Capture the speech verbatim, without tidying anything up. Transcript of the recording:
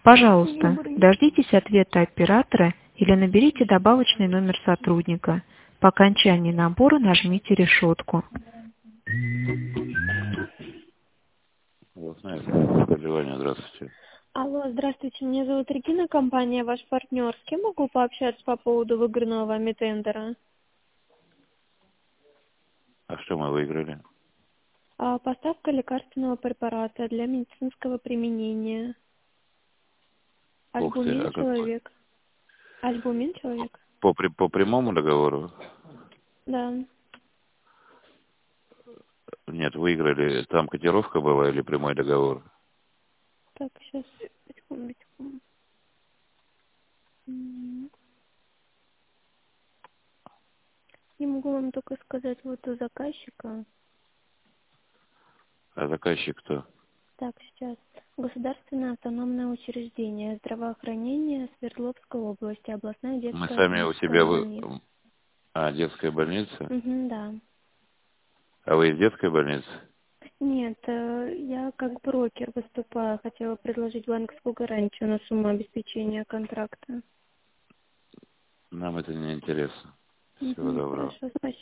Пожалуйста, дождитесь ответа оператора или наберите добавочный номер сотрудника. По окончании набора нажмите решетку. Областная служба проживания, здравствуйте. Алло, здравствуйте, меня зовут Регина, компания «Ваш партнер». С кем могу пообщаться по поводу выигранного вами тендера? А что мы выиграли? А, поставка лекарственного препарата для медицинского применения. Ух ты, Альбумин а какой? человек. Альбумин человек? По, при- по прямому договору? Да. Нет, выиграли. Там котировка была или прямой договор? Так, сейчас, секундочку. М, Не могу вам только сказать вот у заказчика. А заказчик кто? Так, сейчас. Государственное автономное учреждение здравоохранения Свердловской области, областная Мы детская сами у клиническая себя... Вы... больница. А, детская больница? Угу, да. А вы из детской больницы? Нет, э, я как брокер выступаю, хотела предложить банковскую гарантию на сумму обеспечения контракта. Нам это не интересно. Всего Угу, доброго. хорошо, спасибо.